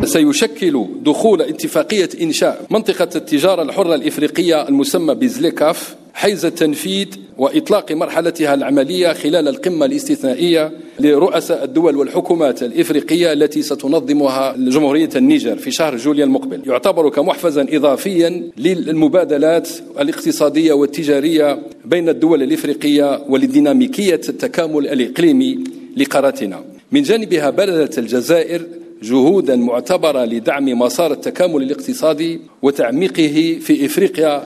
سيشكل دخول اتفاقية إنشاء منطقة التجارة الحرة الإفريقية المسمى بزليكاف حيز التنفيذ وإطلاق مرحلتها العملية خلال القمة الاستثنائية لرؤساء الدول والحكومات الإفريقية التي ستنظمها جمهورية النيجر في شهر جوليو المقبل. يعتبر كمحفزا إضافيا للمبادلات الاقتصادية والتجارية بين الدول الإفريقية ولديناميكية التكامل الإقليمي لقارتنا. من جانبها بذلت الجزائر جهودا معتبرة لدعم مسار التكامل الاقتصادي وتعميقه في إفريقيا